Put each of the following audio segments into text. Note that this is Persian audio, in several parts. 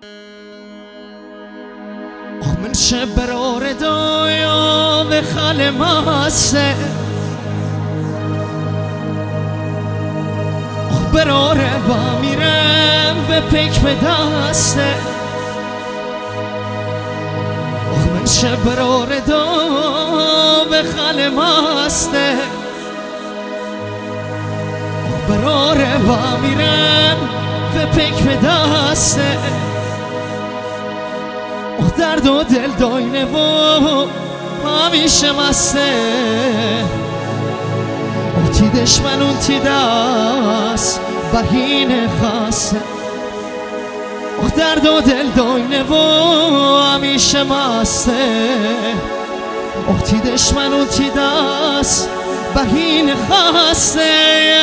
من برار دایا به خال ماسه براره با میرم به پیک به دسته من برار دا به خال ماسته براره با میرم به پیک به دسته درد و دل داینه و همیشه مسته تی دشمنون تی دست بهینه خسته درد و دل داینه و همیشه مسته تی دشمنون تی دست بهینه خسته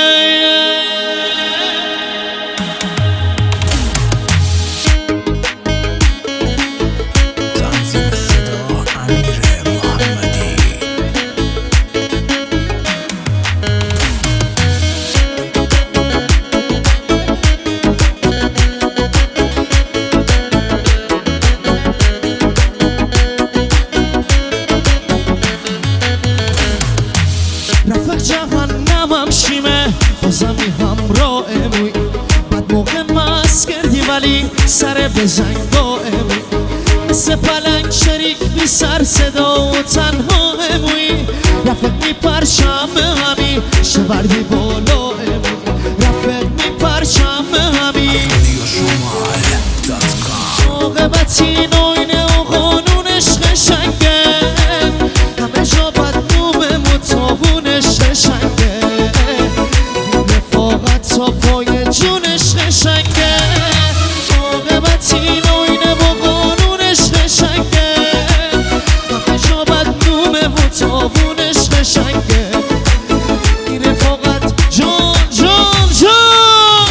جهنمم شیمه بازمی همراه موی بعد موقع مست کردی ولی سر بزنگاه موی مثل پلنگ شریک بی سر صدا و تنها موی رفت می پرشم همی شوردی بالا موی رفت می پرشم همی موقعبتی نوینه و قانونش قشنگه همه جا بدنومه متابونش قشنگه رفاقت تا پای جونش قشنگه موقعبتی نوینه و قانونش قشنگه همه جا بدنومه متابونش قشنگه این رفاقت جان جان جان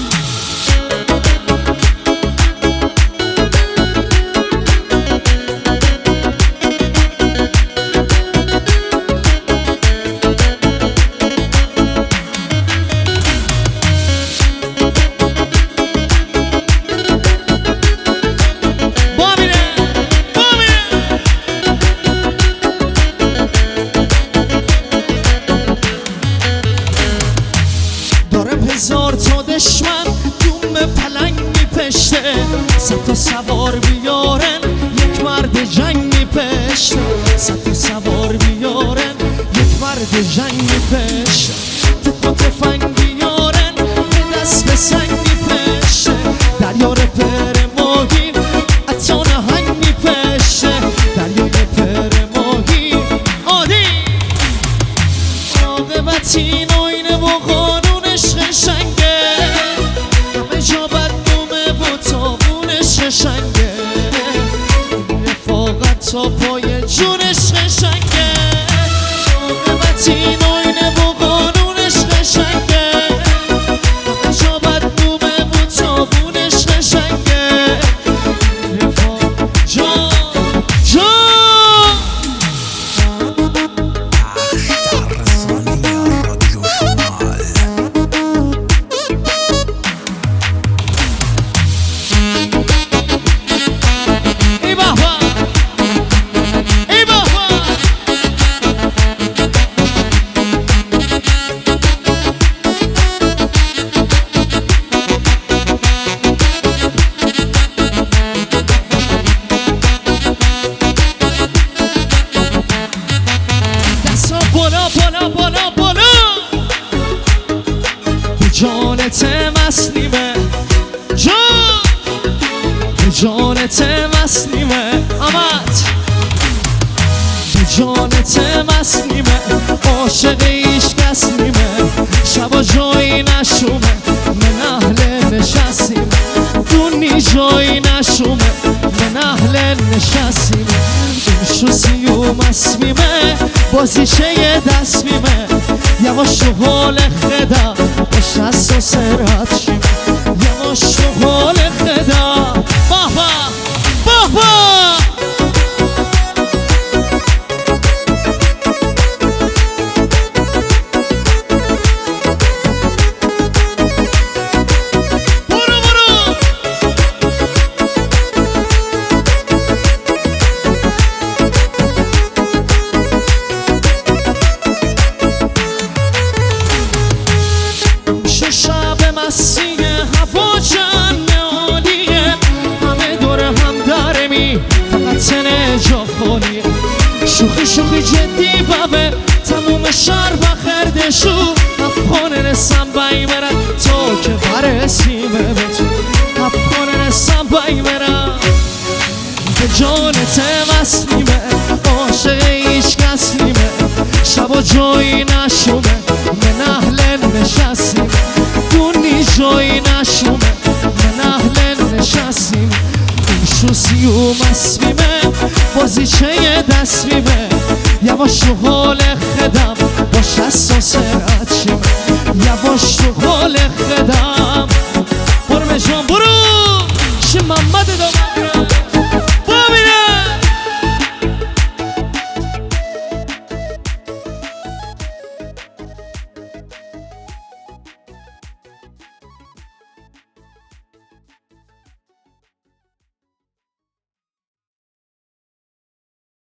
هزار تا دشمن دوم پلنگ میپشته صد تا سوار بیارن یک مرد جنگ میپشته صد تا سوار بیارن یک مرد جنگ میپشته تک و تفنگ بیارن به دست به سنگ میپشته دریار پر ماهی حتی نهنگ میپشته دریای پر ماهی عادی عاقبتی نوینه و قانونش قشنگه همه جا بدنومه و تابونش قشنگه رفاقت تا پای جونش قشنگه عاقبتی نوینه و قانونش قشنگه همه جا بدنومه و تابونش قشنگه رفاقت جان جان بالا به جانت مسلیمه جان به جانت مسلیمه آمد به جانت مسلیمه عاشق ایش کس نیمه شبا جایی نشومه من اهل نشستیمه دونی جایی نشومه من اهل نشستیمه این شوسی و مسمیمه بازیشه یه دست میمه یواش تو حال خدا باش از تو سرات شیم یواش تو حال خدا بابا بابا برو شهر بخردشو افغانه رسم بای برم تو که برسیمه به تو افغانه رسم بای برم به جانت وصلیمه عاشق هیچ کس نیمه شب و جایی نشومه من اهل نشستیم دونی جایی نشومه من اهل نشستیم شوسی و مسمیمه بازی چه دست میمه یواش تو حال خدم باش از سرعت شیمه یواش تو حال خدم برو مجان برو